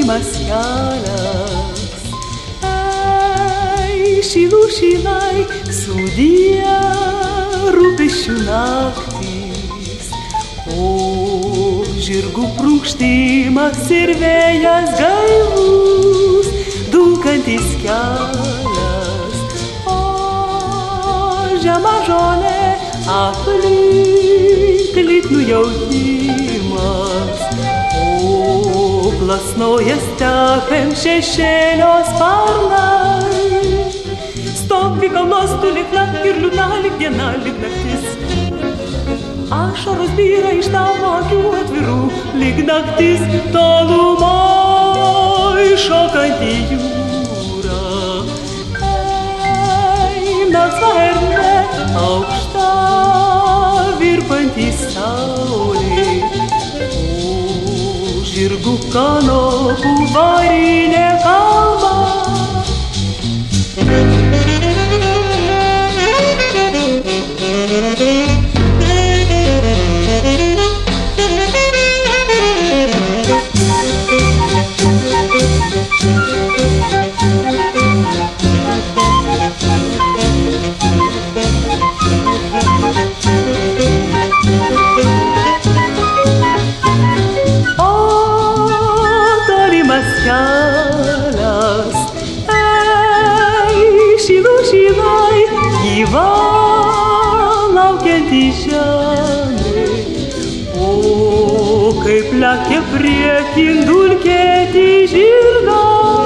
tolimas kelias. Ei, šilai, sudie rūpesčių naktys, o žirgų prunkštimas ir vėjas gaivus, dunkantis kelias. O žema žolė aplink lytnų jautimas, o plasnoja stepėm šešėlio sparnai. Stovi kalnos tu liekna ir liūdna lyg diena, lyg naktis. Ašaros byra iš tavo akių atvirų, lyg naktis tolumoj šokanti jūra. Ei, melsva erdvė, aukšta virpanti saulė, o žirgų kanopų varinė kalba. Kelias, ei, šilai, gyva laukianti žemė, o kaip lekia priekin dulkėti žirgai.